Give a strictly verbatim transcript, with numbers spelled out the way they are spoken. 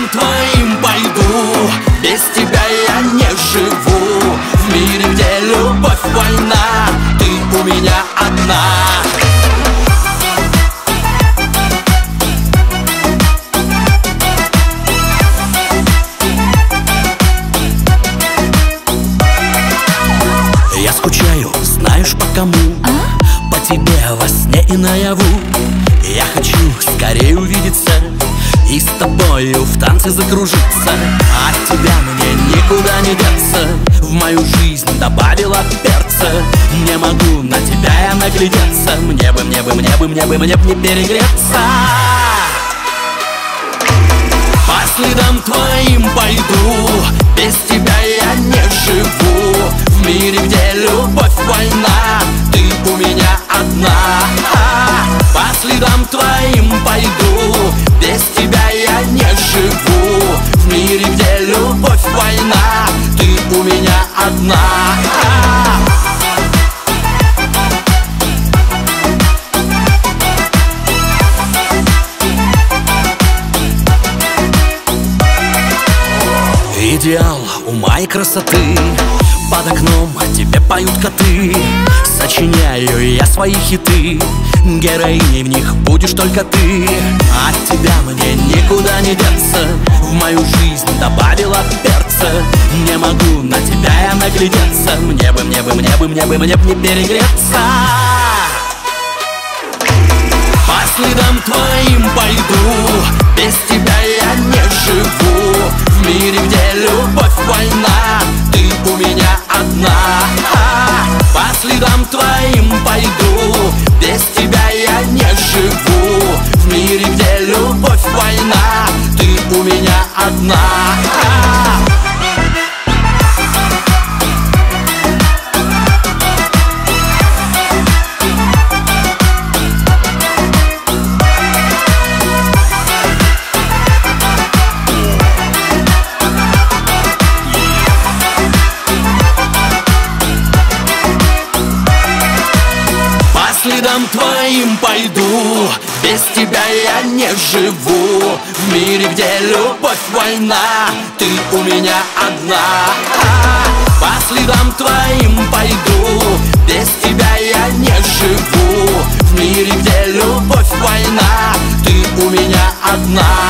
следам твоим пойду, без тебя я не живу. В мире, где любовь война, ты у меня одна. Я скучаю, знаешь по кому? А? По тебе во сне и наяву. Я хочу скорее увидеться и с тобою в танце закружиться. От тебя мне никуда не деться, в мою жизнь добавила перца. Не могу на тебя я наглядеться, мне бы, мне бы, мне бы, мне бы, мне бы не перегреться. По следам твоим пойду, без тебя я не живу. В мире, где любовь война, ты у меня одна. По следам твоим пойду, без тебя я не живу. В мире, где любовь война, ты у меня одна. Идеал ума и красоты, под окном тебе поют коты. Сочиняю я свои хиты, героиней в них будешь только ты. От тебя мне никуда не деться, в мою жизнь добавила перца. Не могу на тебя я наглядеться, мне бы, мне бы, мне бы, мне бы, мне бы не перегреться. По следам твоим пойду, без тебя я не живу. В мире, где любовь война, ты у меня одна. По следам твоим пойду, без тебя я не живу. В мире, где любовь война, ты у меня одна. По следам твоим пойду, без тебя я не живу. В мире, где любовь война, ты у меня одна. По следам твоим пойду, без тебя я не живу. В мире, где любовь война, ты у меня одна.